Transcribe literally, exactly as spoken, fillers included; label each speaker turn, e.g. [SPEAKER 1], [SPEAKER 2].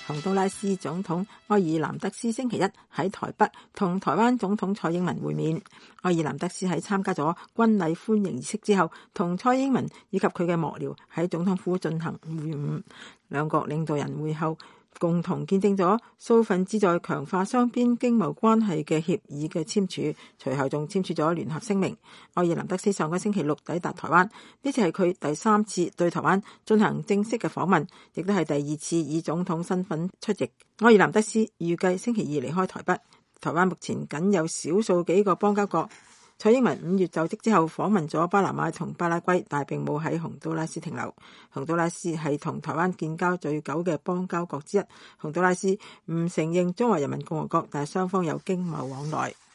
[SPEAKER 1] 洪都拉斯總統愛爾南德斯星期一喺台北同台灣總統蔡英文會面。愛爾南德斯喺參加咗軍禮歡迎儀式之後，同蔡英文以及佢嘅幕僚喺總統府進行會晤。兩國領導人會後共同見證咗數份旨在強化雙邊經貿關係嘅協議嘅簽署，隨後仲簽署咗聯合聲明。愛爾蘭德斯上個星期六抵達台灣，呢次係佢第三次對台灣進行正式嘅訪問，亦都係第二次以總統身份出席。愛爾蘭德斯預計星期二離開台北。台灣目前僅有少數幾個邦交國。蔡英文五月就職之後訪問咗巴拿馬同巴拉圭，但係並冇喺洪都拉斯停留。洪都拉斯係同台灣建交最久嘅邦交國之一。洪都拉斯唔承認中華人民共和國，但係雙方有經貿往來。